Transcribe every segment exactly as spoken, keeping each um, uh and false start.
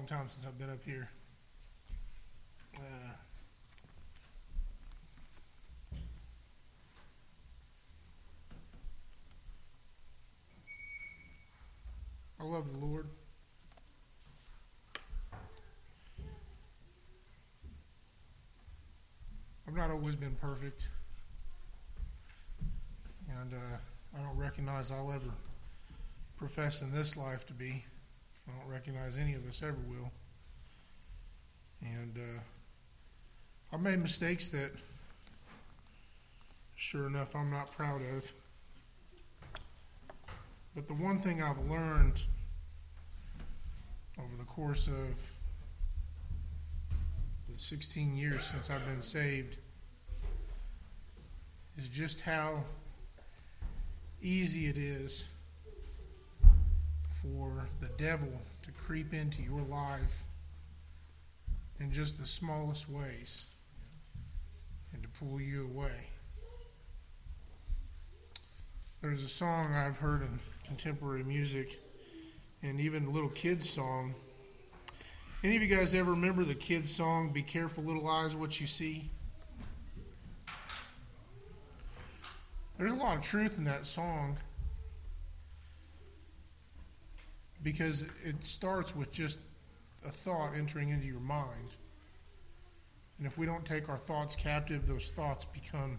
time since I've been up here. Uh, I love the Lord. I've not always been perfect. And uh, I don't recognize I'll ever profess in this life to be. I don't recognize any of us ever will. And uh, I've made mistakes that, sure enough, I'm not proud of. But the one thing I've learned over the course of the sixteen years since I've been saved is just how easy it is for the devil to creep into your life in just the smallest ways and to pull you away. There's a song I've heard in contemporary music and even a little kids song. Any of you guys ever remember the kids song, "Be Careful Little Eyes What You See"? There's a lot of truth in that song because it starts with just a thought entering into your mind. And if we don't take our thoughts captive, those thoughts become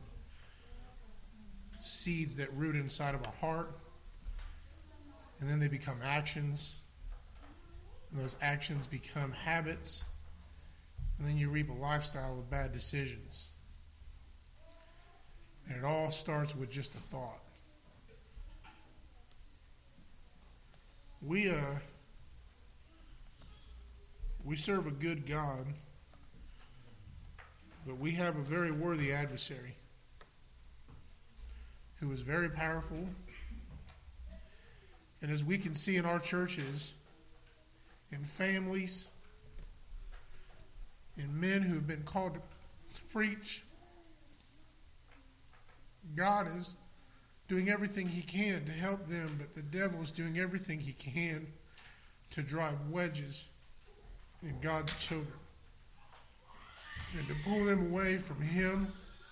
seeds that root inside of our heart. And then they become actions. And those actions become habits. And then you reap a lifestyle of bad decisions. And it all starts with just a thought. We, uh, we serve a good God, but we have a very worthy adversary who is very powerful. And as we can see in our churches, in families, in men who have been called to preach, God is doing everything he can to help them, but the devil is doing everything he can to drive wedges in God's children and to pull them away from him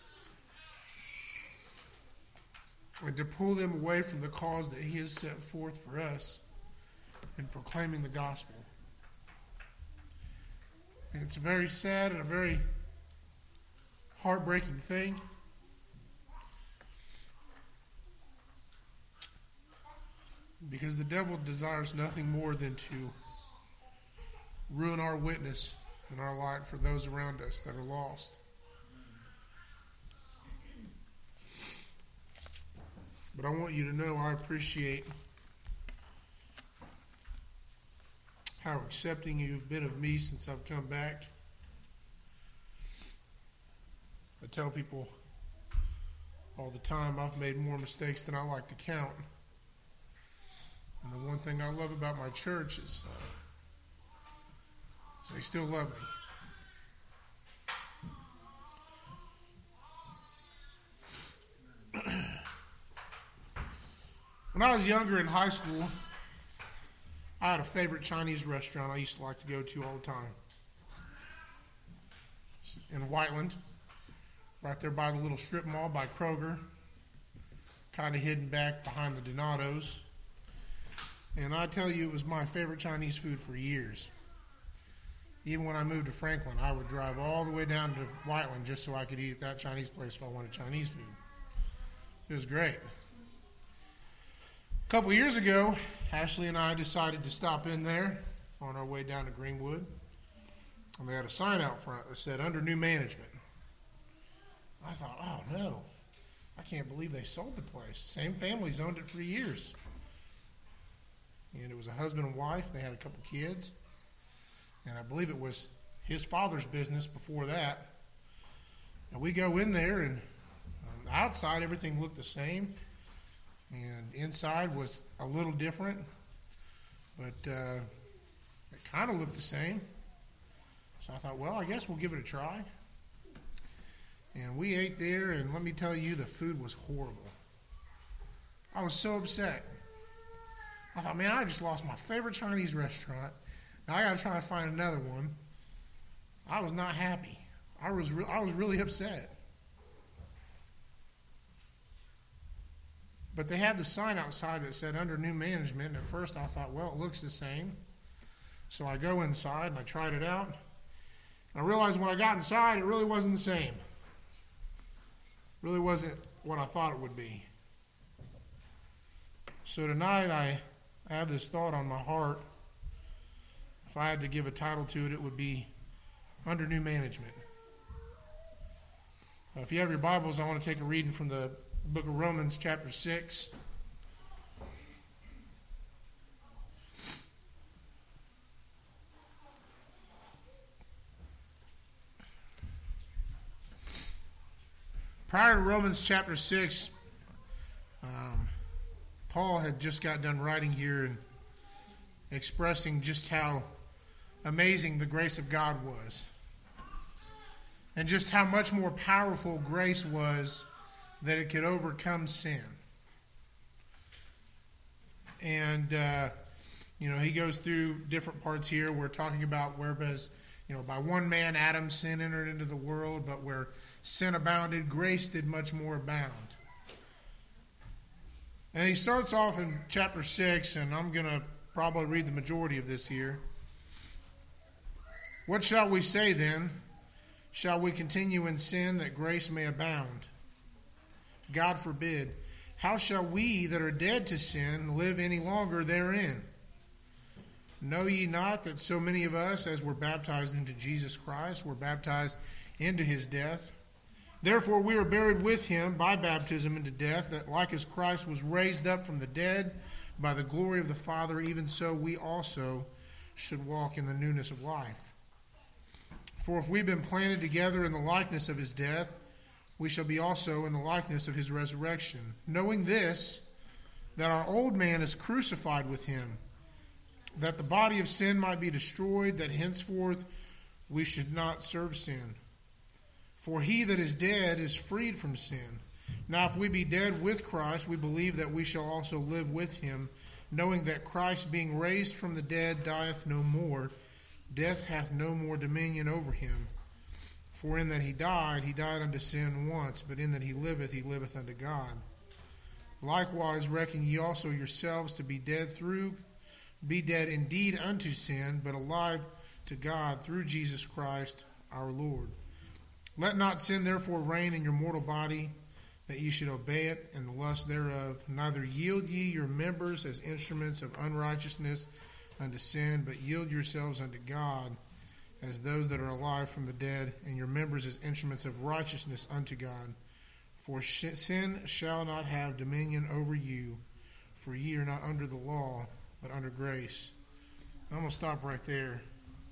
and to pull them away from the cause that he has set forth for us in proclaiming the gospel. And it's a very sad and a very heartbreaking thing. Because the devil desires nothing more than to ruin our witness and our light for those around us that are lost. But I want you to know I appreciate how accepting you've been of me since I've come back. I tell people all the time I've made more mistakes than I like to count. And the one thing I love about my church is, uh, is they still love me. When I was younger in high school, I had a favorite Chinese restaurant I used to like to go to all the time. In Whiteland, right there by the little strip mall by Kroger, kind of hidden back behind the Donatos. And I tell you, it was my favorite Chinese food for years. Even when I moved to Franklin, I would drive all the way down to Whiteland just so I could eat at that Chinese place if I wanted Chinese food. It was great. A couple years ago, Ashley and I decided to stop in there on our way down to Greenwood. And they had a sign out front that said, "Under new management." I thought, oh no, I can't believe they sold the place. Same family's owned it for years. And it was a husband and wife. They had a couple kids. And I believe it was his father's business before that. And we go in there, and on the outside, everything looked the same. And inside was a little different. But uh, it kind of looked the same. So I thought, well, I guess we'll give it a try. And we ate there, and let me tell you, the food was horrible. I was so upset. I thought, man, I just lost my favorite Chinese restaurant. I got to try to find another one. I was not happy. I was re- I was really upset. But they had the sign outside that said under new management. And at first I thought, well, it looks the same. So I go inside and I tried it out. And I realized when I got inside, it really wasn't the same. It really wasn't what I thought it would be. So tonight I have this thought on my heart. If I had to give a title to it, it would be Under New Management. Uh, if you have your Bibles, I want to take a reading from the book of Romans, chapter six. Prior to Romans chapter six, um, Paul had just got done writing here and expressing just how amazing the grace of God was. And just how much more powerful grace was that it could overcome sin. And, uh, you know, he goes through different parts here. We're talking about whereas, you know, by one man, Adam, sin entered into the world, but where sin abounded, grace did much more abound. And he starts off in chapter six, and I'm going to probably read the majority of this here. What shall we say then? Shall we continue in sin that grace may abound? God forbid. How shall we that are dead to sin live any longer therein? Know ye not that so many of us, as were baptized into Jesus Christ, were baptized into his death? Therefore we are buried with him by baptism into death, that like as Christ was raised up from the dead by the glory of the Father, even so we also should walk in the newness of life. For if we've been planted together in the likeness of his death, we shall be also in the likeness of his resurrection. Knowing this, that our old man is crucified with him, that the body of sin might be destroyed, that henceforth we should not serve sin. For he that is dead is freed from sin. Now if we be dead with Christ, we believe that we shall also live with him, knowing that Christ, being raised from the dead, dieth no more. Death hath no more dominion over him. For in that he died, he died unto sin once, but in that he liveth, he liveth unto God. Likewise reckon ye also yourselves to be dead through, be dead indeed unto sin, but alive to God through Jesus Christ our Lord. Let not sin therefore reign in your mortal body, that ye should obey it in the lust thereof. Neither yield ye your members as instruments of unrighteousness unto sin, but yield yourselves unto God as those that are alive from the dead, and your members as instruments of righteousness unto God. For sin shall not have dominion over you, for ye are not under the law, but under grace. I'm going to stop right there.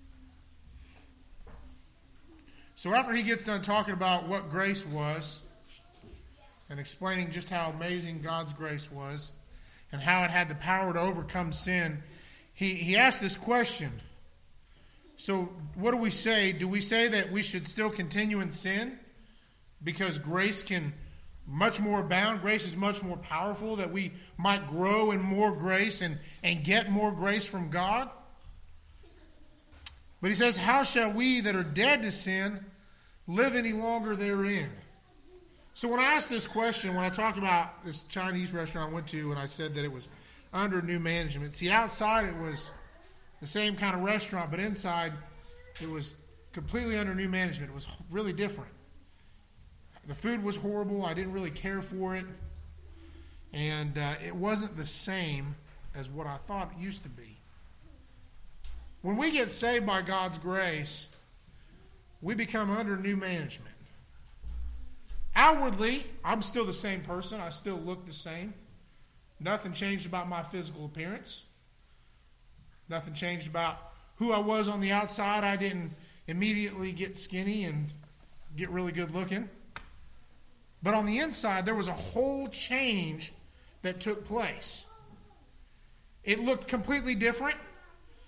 So after he gets done talking about what grace was, and explaining just how amazing God's grace was, and how it had the power to overcome sin, He he asked this question. So what do we say? Do we say that we should still continue in sin because grace can much more abound? Grace is much more powerful, that we might grow in more grace and, and get more grace from God? But he says, how shall we that are dead to sin live any longer therein? So when I asked this question, when I talked about this Chinese restaurant I went to, and I said that it was under new management. See, outside it was the same kind of restaurant, but inside it was completely under new management. It was really different. The food was horrible. I didn't really care for it. And uh, it wasn't the same as what I thought it used to be. When we get saved by God's grace, we become under new management. Outwardly, I'm still the same person. I still look the same. Nothing changed about my physical appearance. Nothing changed about who I was on the outside. I didn't immediately get skinny and get really good looking. But on the inside, there was a whole change that took place. It looked completely different.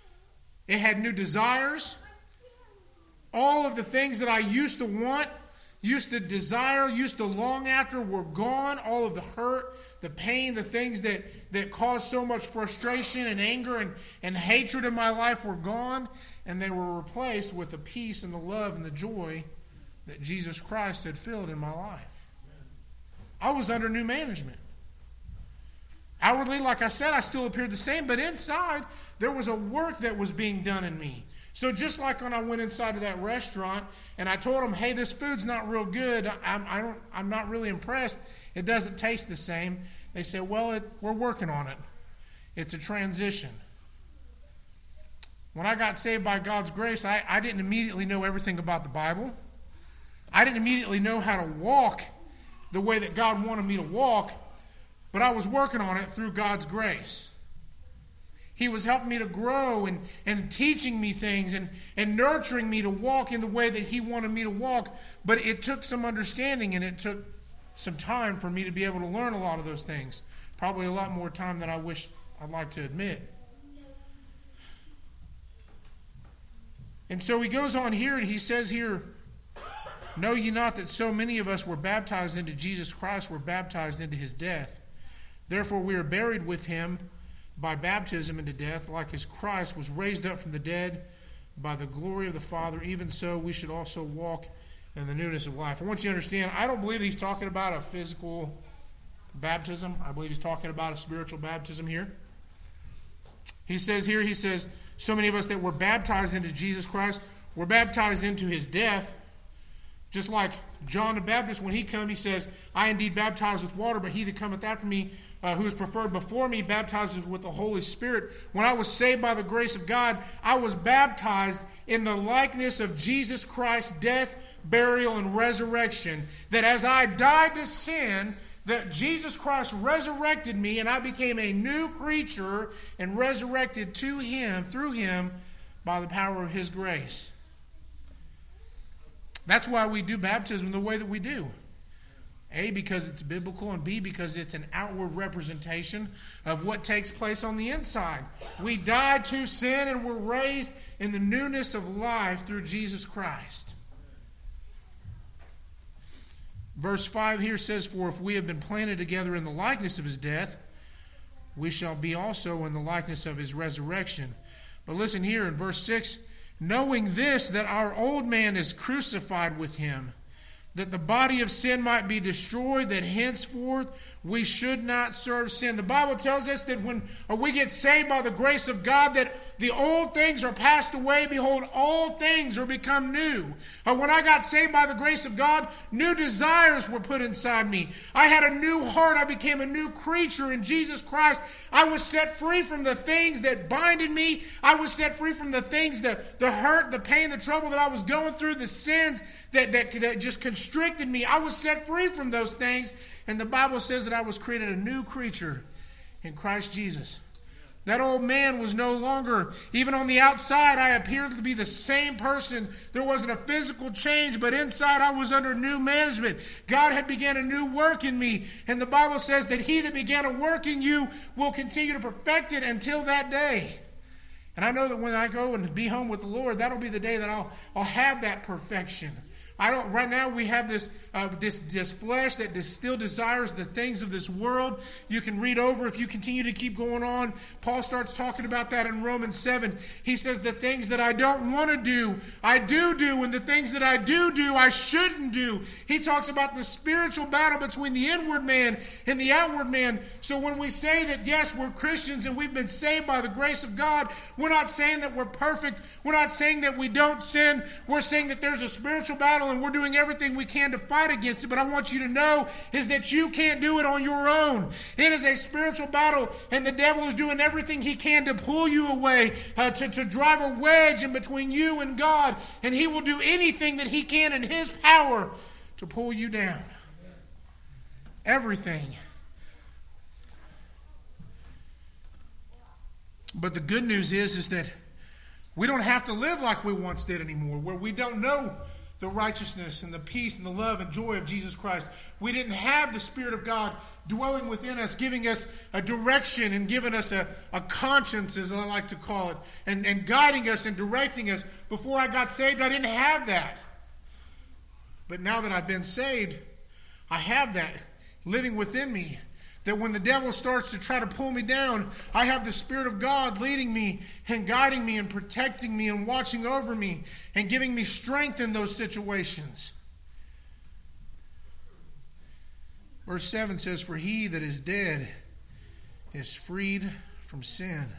It had new desires. All of the things that I used to want used to desire, used to long after were gone. All of the hurt, the pain, the things that, that caused so much frustration and anger and, and hatred in my life were gone. And they were replaced with the peace and the love and the joy that Jesus Christ had filled in my life. I was under new management. Outwardly, like I said, I still appeared the same, but inside, there was a work that was being done in me. So just like when I went inside of that restaurant and I told them, hey, this food's not real good, I'm, I don't, I'm not really impressed, it doesn't taste the same. They said, well, it, we're working on it. It's a transition. When I got saved by God's grace, I, I didn't immediately know everything about the Bible. I didn't immediately know how to walk the way that God wanted me to walk, but I was working on it through God's grace. He was helping me to grow and, and teaching me things and, and nurturing me to walk in the way that He wanted me to walk. But it took some understanding and it took some time for me to be able to learn a lot of those things. Probably a lot more time than I wish I'd like to admit. And so he goes on here and he says here, know ye not that so many of us were baptized into Jesus Christ, were baptized into His death? Therefore we are buried with Him by baptism into death, like as Christ was raised up from the dead by the glory of the Father, even so we should also walk in the newness of life. I want you to understand, I don't believe he's talking about a physical baptism. I believe he's talking about a spiritual baptism here. He says here, he says, so many of us that were baptized into Jesus Christ were baptized into His death. Just like John the Baptist, when he comes, he says, I indeed baptize with water, but he that cometh after me, uh, who is preferred before me, baptizes with the Holy Spirit. When I was saved by the grace of God, I was baptized in the likeness of Jesus Christ's death, burial, and resurrection. That as I died to sin, that Jesus Christ resurrected me, and I became a new creature and resurrected to Him, through Him, by the power of His grace. That's why we do baptism the way that we do. A, because it's biblical, and B, because it's an outward representation of what takes place on the inside. We died to sin and were raised in the newness of life through Jesus Christ. Verse five here says, for if we have been planted together in the likeness of His death, we shall be also in the likeness of His resurrection. But listen here in verse six, knowing this, that our old man is crucified with Him, that the body of sin might be destroyed, that henceforth we should not serve sin. The Bible tells us that when we get saved by the grace of God, that the old things are passed away. Behold, all things are become new. Uh, when I got saved by the grace of God, new desires were put inside me. I had a new heart. I became a new creature in Jesus Christ. I was set free from the things that binded me. I was set free from the things, the, the hurt, the pain, the trouble that I was going through, the sins that, that, that just constricted me. I was set free from those things. And the Bible says that I was created a new creature in Christ Jesus. That old man was no longer, even on the outside, I appeared to be the same person. There wasn't a physical change, but inside I was under new management. God had began a new work in me. And the Bible says that He that began a work in you will continue to perfect it until that day. And I know that when I go and be home with the Lord, that'll be the day that I'll, I'll have that perfection. I don't. Right now, we have this uh, this this flesh that still desires the things of this world. You can read over if you continue to keep going on. Paul starts talking about that in Romans seven. He says, "The things that I don't want to do, I do do, and the things that I do do, I shouldn't do." He talks about the spiritual battle between the inward man and the outward man. So when we say that yes, we're Christians and we've been saved by the grace of God, we're not saying that we're perfect. We're not saying that we don't sin. We're saying that there's a spiritual battle, and we're doing everything we can to fight against it. But I want you to know is that you can't do it on your own. It is a spiritual battle, and the devil is doing everything he can to pull you away, uh, to, to drive a wedge in between you and God. And he will do anything that he can in his power to pull you down. Everything. But the good news is, is that we don't have to live like we once did anymore, where we don't know the righteousness and the peace and the love and joy of Jesus Christ. We didn't have the Spirit of God dwelling within us, giving us a direction and giving us a, a conscience, as I like to call it, and, and guiding us and directing us. Before I got saved, I didn't have that. But now that I've been saved, I have that living within me. That when the devil starts to try to pull me down, I have the Spirit of God leading me and guiding me and protecting me and watching over me and giving me strength in those situations. Verse seven says, "For he that is dead is freed from sin."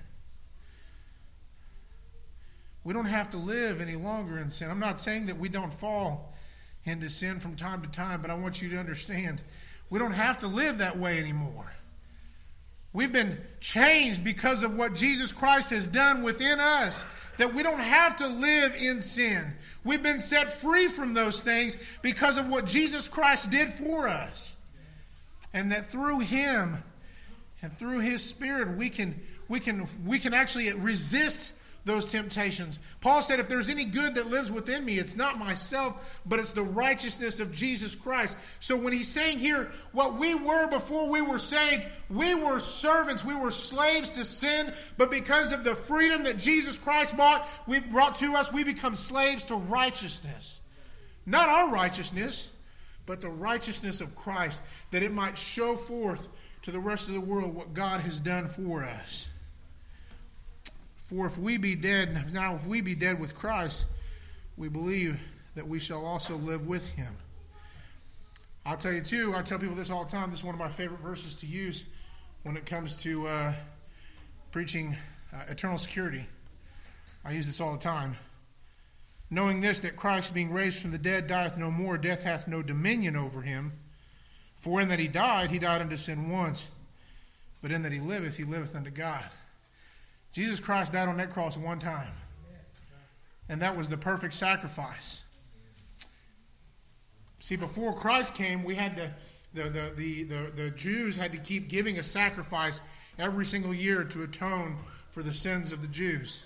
We don't have to live any longer in sin. I'm not saying that we don't fall into sin from time to time, but I want you to understand, we don't have to live that way anymore. We've been changed because of what Jesus Christ has done within us, that we don't have to live in sin. We've been set free from those things because of what Jesus Christ did for us. And that through Him and through His Spirit, we can, we can, we can actually resist those temptations. Paul said, if there's any good that lives within me, it's not myself, but it's the righteousness of Jesus Christ. So when he's saying here, what we were before we were saved, we were servants, we were slaves to sin, but because of the freedom that Jesus Christ bought, we brought to us, we become slaves to righteousness. Not our righteousness, but the righteousness of Christ, that it might show forth to the rest of the world what God has done for us. For if we be dead, now if we be dead with Christ, we believe that we shall also live with Him. I'll tell you too, I tell people this all the time, this is one of my favorite verses to use when it comes to uh, preaching uh, eternal security. I use this all the time. Knowing this, that Christ being raised from the dead dieth no more, death hath no dominion over him. For in that he died, he died unto sin once. But in that he liveth, he liveth unto God. Jesus Christ died on that cross one time. And that was the perfect sacrifice. See, before Christ came, we had to, the, the, the, the, the Jews had to keep giving a sacrifice every single year to atone for the sins of the Jews.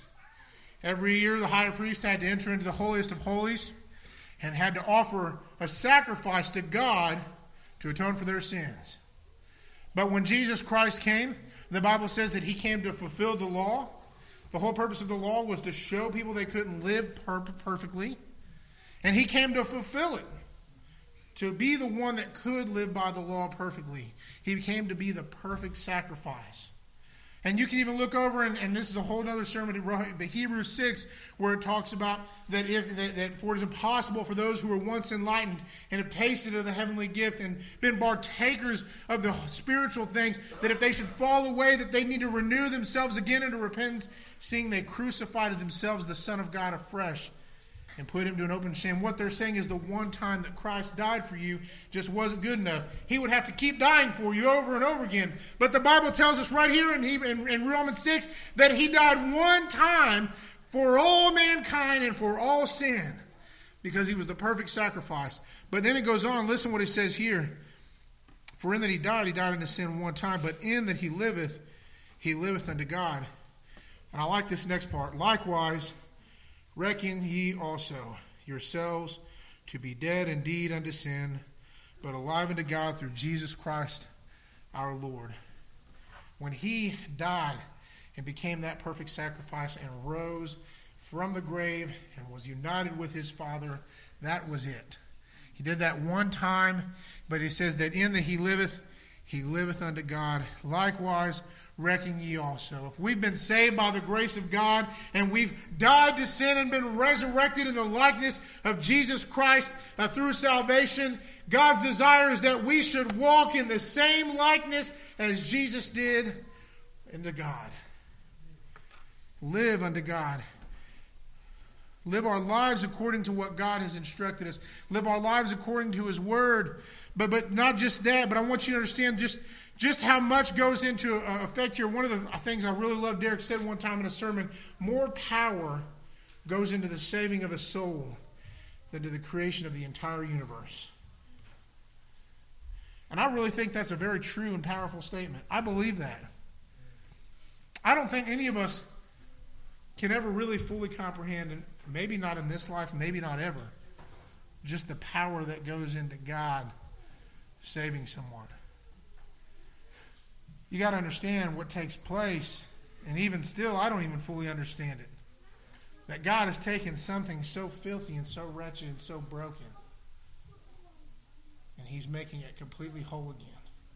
Every year the high priest had to enter into the holiest of holies and had to offer a sacrifice to God to atone for their sins. But when Jesus Christ came, the Bible says that he came to fulfill the law. The whole purpose of the law was to show people they couldn't live per- perfectly. And he came to fulfill it. To be the one that could live by the law perfectly. He came to be the perfect sacrifice. And you can even look over, and, and this is a whole other sermon, but Hebrews six, where it talks about that, if, that, that for it is impossible for those who were once enlightened and have tasted of the heavenly gift and been partakers of the spiritual things, that if they should fall away, that they need to renew themselves again into repentance, seeing they crucified to themselves the Son of God afresh and put him to an open shame. What they're saying is the one time that Christ died for you just wasn't good enough. He would have to keep dying for you over and over again. But the Bible tells us right here in, in, in Romans six that he died one time for all mankind and for all sin because he was the perfect sacrifice. But then it goes on. Listen what it says here. For in that he died, he died unto sin one time, but in that he liveth, he liveth unto God. And I like this next part. Likewise, reckon ye also yourselves to be dead indeed unto sin, but alive unto God through Jesus Christ our Lord. When he died and became that perfect sacrifice and rose from the grave and was united with his Father, that was it. He did that one time, but he says that in that he liveth, he liveth unto God. Likewise, reckon ye also. If we've been saved by the grace of God and we've died to sin and been resurrected in the likeness of Jesus Christ uh, through salvation, God's desire is that we should walk in the same likeness as Jesus did unto God. Live unto God. Live our lives according to what God has instructed us. Live our lives according to his word. But but not just that, but I want you to understand just, just how much goes into uh, effect here. One of the things I really love, Derek said one time in a sermon, more power goes into the saving of a soul than to the creation of the entire universe. And I really think that's a very true and powerful statement. I believe that. I don't think any of us can ever really fully comprehend, and maybe not in this life, maybe not ever, just the power that goes into God saving someone. You got to understand what takes place, and even still, I don't even fully understand it. That God has taken something so filthy and so wretched and so broken, He's making it completely whole again.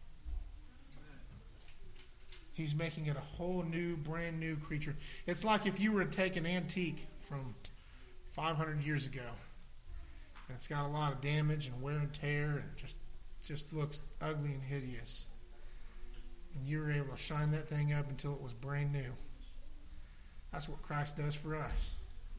He's making it a whole new, brand new creature. It's like if you were to take an antique from five hundred years ago, and it's got a lot of damage and wear and tear and just, just looks ugly and hideous. And you were able to shine that thing up until it was brand new. That's what Christ does for us.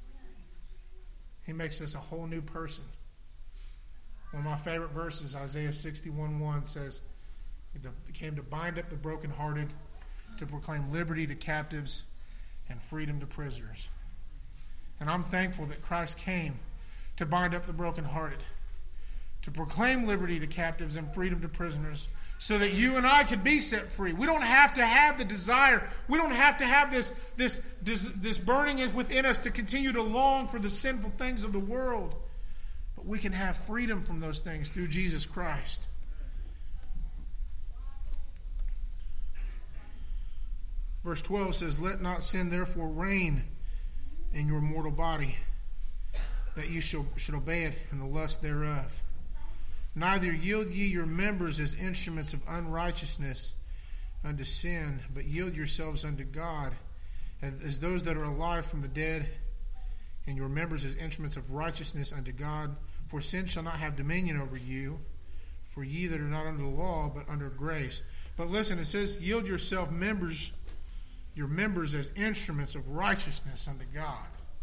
He makes us a whole new person. One of my favorite verses, Isaiah sixty-one one, says, He came to bind up the brokenhearted, to proclaim liberty to captives and freedom to prisoners. And I'm thankful that Christ came to bind up the brokenhearted, to proclaim liberty to captives and freedom to prisoners, so that you and I could be set free. We don't have to have the desire. We don't have to have this, this, this, this burning within us to continue to long for the sinful things of the world. But we can have freedom from those things through Jesus Christ. Verse twelve says, Let not sin therefore reign in your mortal body, that you shall, should obey it in the lust thereof. Neither yield ye your members as instruments of unrighteousness unto sin, but yield yourselves unto God as those that are alive from the dead, and your members as instruments of righteousness unto God. For sin shall not have dominion over you, for ye that are not under the law, but under grace. But listen, it says, yield yourself members, your members as instruments of righteousness unto God.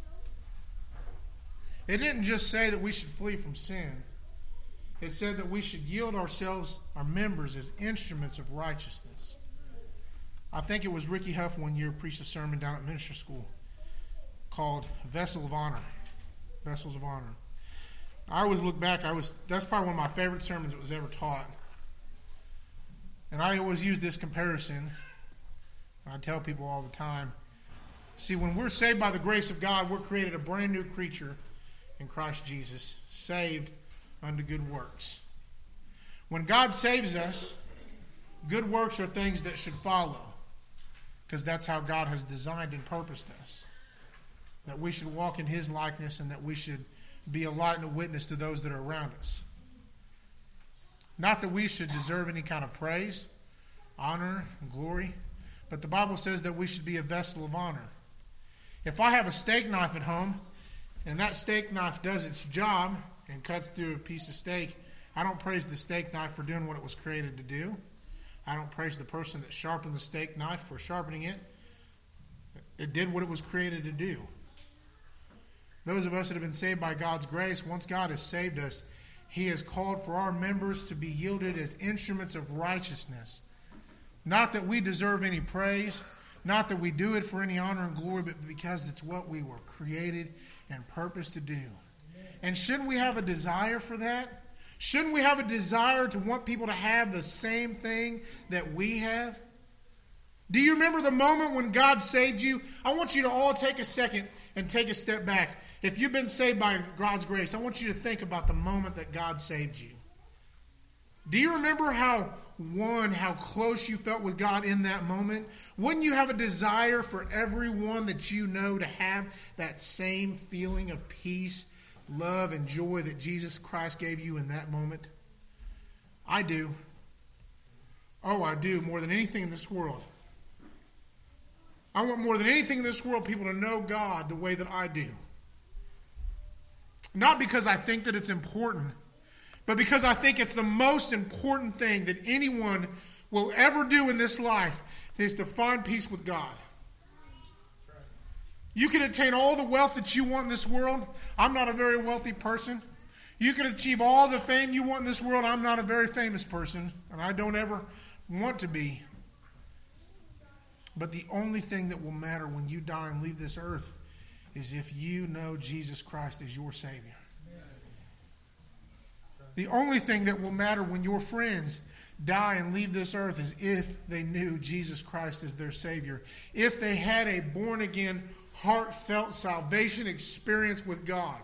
It didn't just say that we should flee from sin. It said that we should yield ourselves, our members, as instruments of righteousness. I think it was Ricky Huff one year preached a sermon down at ministry school called Vessel of Honor. Vessels of Honor. I always look back, I was that's probably one of my favorite sermons that was ever taught. And I always use this comparison. I tell people all the time. See, when we're saved by the grace of God, we're created a brand new creature in Christ Jesus, saved unto good works. When God saves us, good works are things that should follow, because that's how God has designed and purposed us. That we should walk in His likeness and that we should be a light and a witness to those that are around us. Not that we should deserve any kind of praise, honor, and glory, but the Bible says that we should be a vessel of honor. If I have a steak knife at home, and that steak knife does its job and cuts through a piece of steak, I don't praise the steak knife for doing what it was created to do. I don't praise the person that sharpened the steak knife for sharpening it. It did what it was created to do. Those of us that have been saved by God's grace, once God has saved us, He has called for our members to be yielded as instruments of righteousness. Not that we deserve any praise, not that we do it for any honor and glory, but because it's what we were created and purposed to do. And shouldn't we have a desire for that? Shouldn't we have a desire to want people to have the same thing that we have? Do you remember the moment when God saved you? I want you to all take a second and take a step back. If you've been saved by God's grace, I want you to think about the moment that God saved you. Do you remember how one, how close you felt with God in that moment? Wouldn't you have a desire for everyone that you know to have that same feeling of peace, love, and joy that Jesus Christ gave you in that moment? I do. Oh, I do, more than anything in this world. I want more than anything in this world people to know God the way that I do. Not because I think that it's important, but because I think it's the most important thing that anyone will ever do in this life is to find peace with God. You can attain all the wealth that you want in this world. I'm not a very wealthy person. You can achieve all the fame you want in this world. I'm not a very famous person, and I don't ever want to be. But the only thing that will matter when you die and leave this earth is if you know Jesus Christ as your Savior. The only thing that will matter when your friends die and leave this earth is if they knew Jesus Christ as their Savior. If they had a born-again, heartfelt salvation experience with God.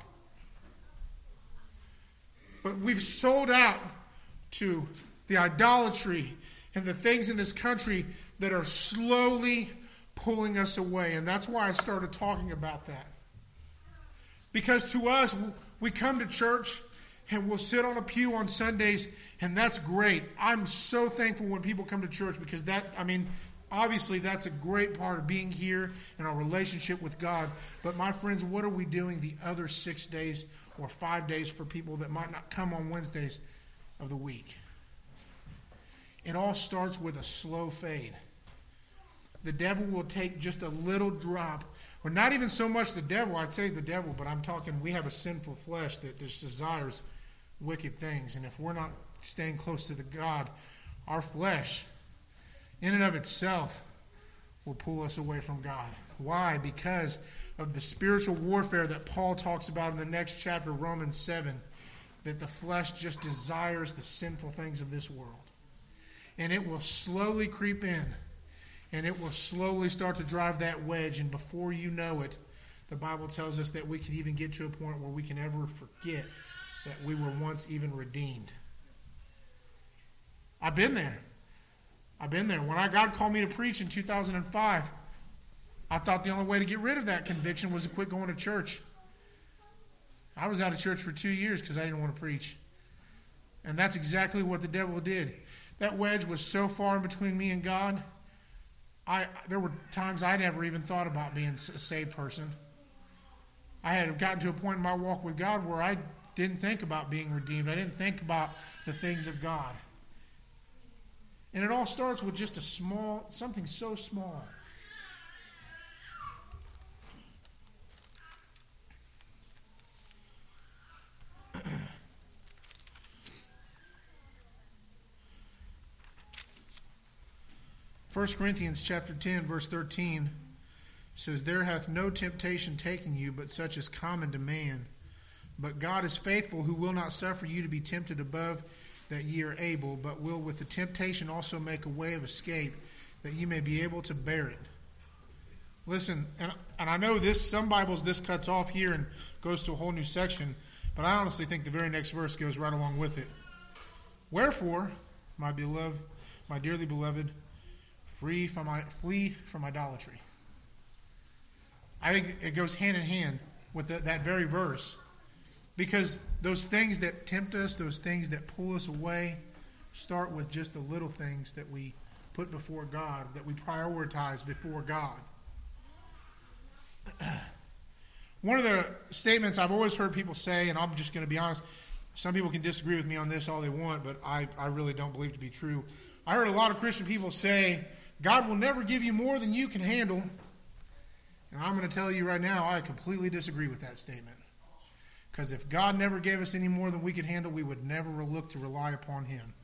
But we've sold out to the idolatry and the things in this country that are slowly pulling us away. And that's why I started talking about that. Because to us, we come to church and we'll sit on a pew on Sundays, and that's great. I'm so thankful when people come to church because that, I mean, obviously that's a great part of being here and our relationship with God. But my friends, what are we doing the other six days or five days for people that might not come on Wednesdays of the week? It all starts with a slow fade. The devil will take just a little drop, or not even so much the devil, I'd say the devil, but I'm talking, we have a sinful flesh that just desires wicked things. And if we're not staying close to the God, our flesh, in and of itself, will pull us away from God. Why? Because of the spiritual warfare that Paul talks about in the next chapter, Romans seven, that the flesh just desires the sinful things of this world. And it will slowly creep in. And it will slowly start to drive that wedge. And before you know it, the Bible tells us that we can even get to a point where we can ever forget that we were once even redeemed. I've been there. I've been there. When I, God called me to preach in two thousand five, I thought the only way to get rid of that conviction was to quit going to church. I was out of church for two years because I didn't want to preach. And that's exactly what the devil did. That wedge was so far in between me and God. I there were times I never even thought about being a saved person. I had gotten to a point in my walk with God where I didn't think about being redeemed. I didn't think about the things of God. And it all starts with just a small, something so small. First Corinthians chapter ten, verse thirteen says, "There hath no temptation taken you, but such as common to man. But God is faithful, who will not suffer you to be tempted above that ye are able, but will with the temptation also make a way of escape, that ye may be able to bear it." Listen, and, and I know this, some Bibles this cuts off here and goes to a whole new section, but I honestly think the very next verse goes right along with it. "Wherefore, my beloved, my dearly beloved, Free from my, flee from idolatry." I think it goes hand in hand with the, that very verse. Because those things that tempt us, those things that pull us away, start with just the little things that we put before God, that we prioritize before God. One of the statements I've always heard people say, and I'm just going to be honest, some people can disagree with me on this all they want, but I, I really don't believe it to be true. I heard a lot of Christian people say, God will never give you more than you can handle. And I'm going to tell you right now, I completely disagree with that statement. Because if God never gave us any more than we could handle, we would never look to rely upon Him.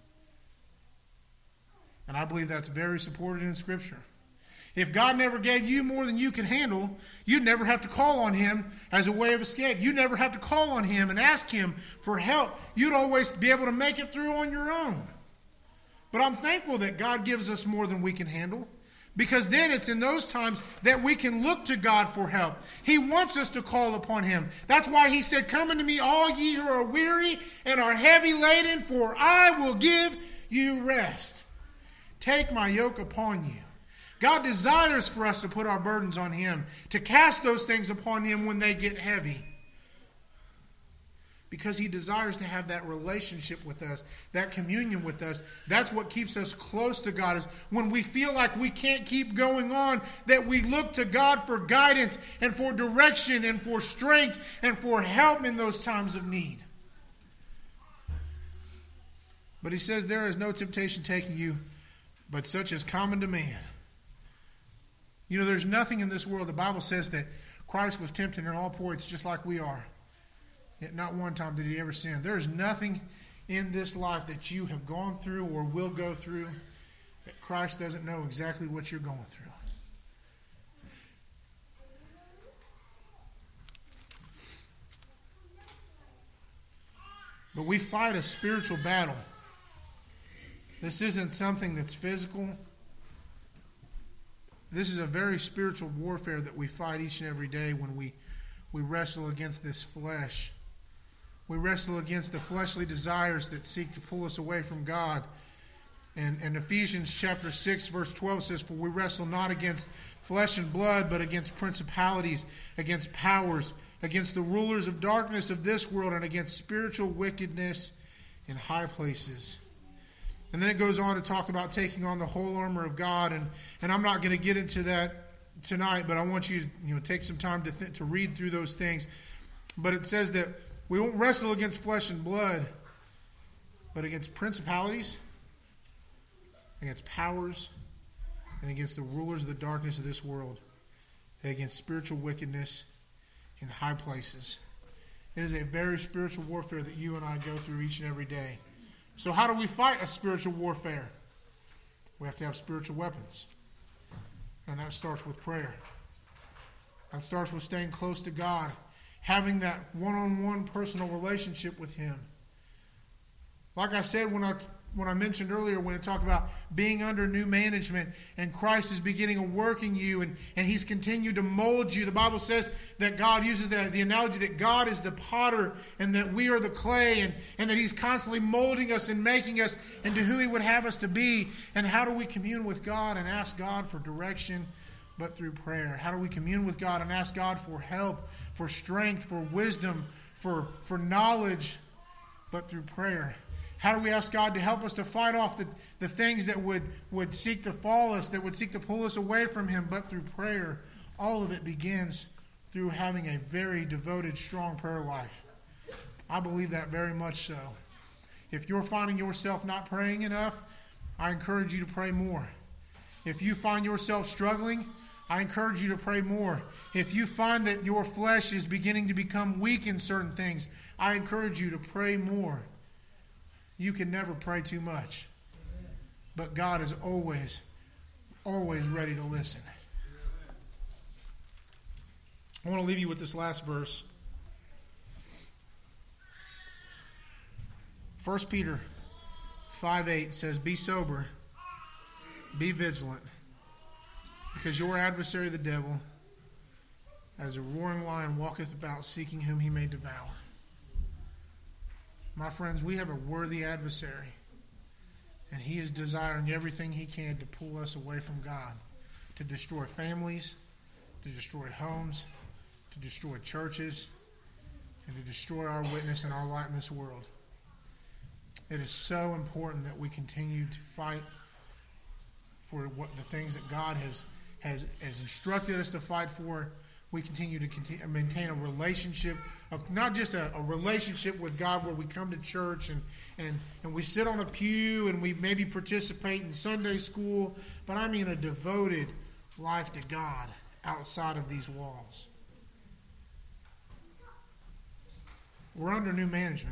And I believe that's very supported in Scripture. If God never gave you more than you could handle, you'd never have to call on Him as a way of escape. You'd never have to call on Him and ask Him for help. You'd always be able to make it through on your own. But I'm thankful that God gives us more than we can handle, because then it's in those times that we can look to God for help. He wants us to call upon Him. That's why He said, "Come unto me, all ye who are weary and are heavy laden, for I will give you rest. Take my yoke upon you." God desires for us to put our burdens on Him, to cast those things upon Him when they get heavy. Because He desires to have that relationship with us, that communion with us. That's what keeps us close to God, is when we feel like we can't keep going on, that we look to God for guidance and for direction and for strength and for help in those times of need. But He says, "There is no temptation taking you, but such as common to man." You know, there's nothing in this world. The Bible says that Christ was tempted in all points just like we are. Yet not one time did He ever sin. There is nothing in this life that you have gone through or will go through that Christ doesn't know exactly what you're going through. But we fight a spiritual battle. This isn't something that's physical. This is a very spiritual warfare that we fight each and every day when we, we wrestle against this flesh. We wrestle against the fleshly desires that seek to pull us away from God. And, and Ephesians chapter six, verse twelve says, "For we wrestle not against flesh and blood, but against principalities, against powers, against the rulers of darkness of this world, and against spiritual wickedness in high places." And then it goes on to talk about taking on the whole armor of God. And, and I'm not going to get into that tonight, but I want you to you know, take some time to, th- to read through those things. But it says that we won't wrestle against flesh and blood, but against principalities, against powers, and against the rulers of the darkness of this world, and against spiritual wickedness in high places. It is a very spiritual warfare that you and I go through each and every day. So how do we fight a spiritual warfare? We have to have spiritual weapons. And that starts with prayer. That starts with staying close to God, having that one-on-one personal relationship with Him. Like I said when I when I mentioned earlier, when I talked about being under new management and Christ is beginning a work in you and, and He's continued to mold you. The Bible says that God uses the, the analogy that God is the potter and that we are the clay, and, and that He's constantly molding us and making us into who He would have us to be. And how do we commune with God and ask God for direction? But through prayer. How do we commune with God and ask God for help, for strength, for wisdom, for, for knowledge? But through prayer. How do we ask God to help us to fight off the, the things that would, would seek to fall us, that would seek to pull us away from Him? But through prayer. All of it begins through having a very devoted, strong prayer life. I believe that very much so. If you're finding yourself not praying enough, I encourage you to pray more. If you find yourself struggling, I encourage you to pray more. If you find that your flesh is beginning to become weak in certain things, I encourage you to pray more. You can never pray too much. But God is always, always ready to listen. I want to leave you with this last verse. First Peter five eight says, "Be sober, be vigilant, because your adversary the devil, as a roaring lion, walketh about, seeking whom he may devour." My friends, we have a worthy adversary, and he is desiring everything he can to pull us away from God, to destroy families, to destroy homes, to destroy churches, and to destroy our witness and our light in this world. It is so important that we continue to fight for what the things that God has has, has instructed us to fight for. We continue to continue, maintain a relationship, of, not just a, a relationship with God where we come to church and, and, and we sit on a pew and we maybe participate in Sunday school, but I mean a devoted life to God outside of these walls. We're under new management.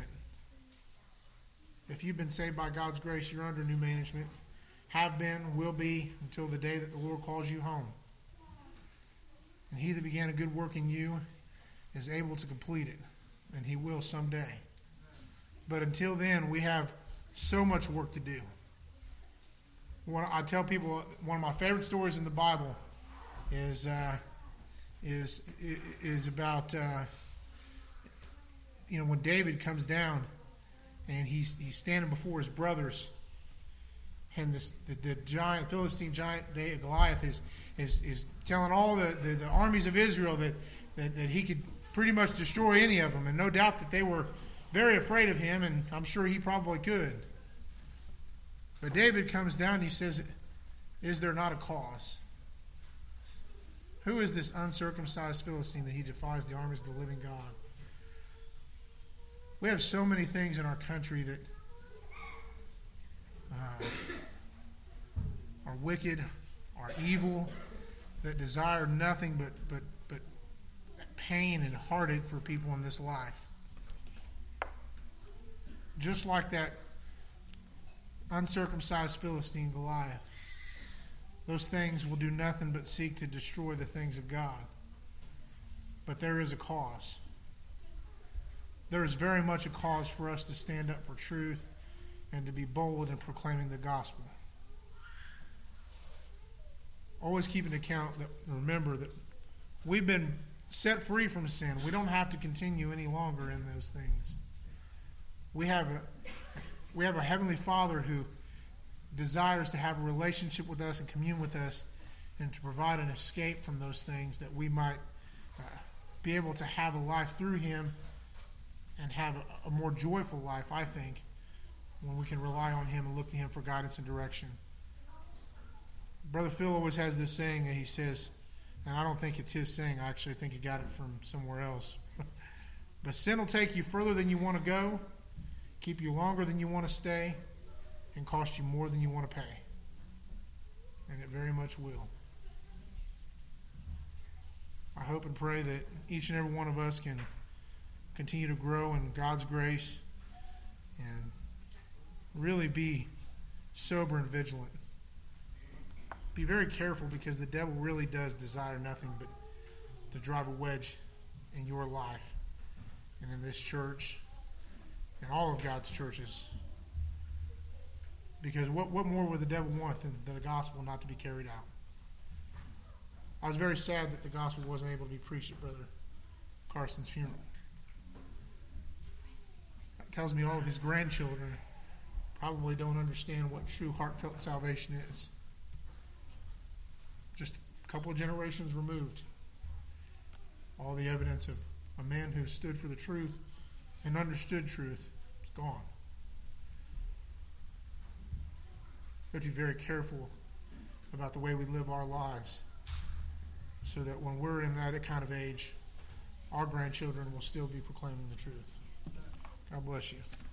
If you've been saved by God's grace, you're under new management. Have been, will be, until the day that the Lord calls you home. And He that began a good work in you is able to complete it. And He will someday. But until then, we have so much work to do. I tell people one of my favorite stories in the Bible is uh, is is about uh, you know when David comes down and he's he's standing before his brothers. And this, the, the giant Philistine giant Goliath is is, is telling all the, the, the armies of Israel that, that, that he could pretty much destroy any of them. And no doubt that they were very afraid of him, and I'm sure he probably could. But David comes down and he says, "Is there not a cause? Who is this uncircumcised Philistine that he defies the armies of the living God?" We have so many things in our country that uh, are wicked, are evil, that desire nothing but, but, but pain and heartache for people in this life. Just like that uncircumcised Philistine Goliath, those things will do nothing but seek to destroy the things of God. But there is a cause. There is very much a cause for us to stand up for truth and to be bold in proclaiming the gospel. Always keep an account that remember that we've been set free from sin. We don't have to continue any longer in those things. We have a we have a Heavenly Father who desires to have a relationship with us and commune with us, and to provide an escape from those things, that we might uh, be able to have a life through him and have a, a more joyful life, I think, when we can rely on him and look to him for guidance and direction. Brother Phil always has this saying that he says, and I don't think it's his saying, I actually think he got it from somewhere else. But sin will take you further than you want to go, keep you longer than you want to stay, and cost you more than you want to pay. And it very much will. I hope and pray that each and every one of us can continue to grow in God's grace and really be sober and vigilant. Be very careful, because the devil really does desire nothing but to drive a wedge in your life and in this church and all of God's churches. Because what, what more would the devil want than the gospel not to be carried out? I was very sad that the gospel wasn't able to be preached at Brother Carson's funeral. That tells me all of his grandchildren probably don't understand what true heartfelt salvation is. Just a couple of generations removed, all the evidence of a man who stood for the truth and understood truth is gone. We have to be very careful about the way we live our lives, so that when we're in that kind of age, our grandchildren will still be proclaiming the truth. God bless you.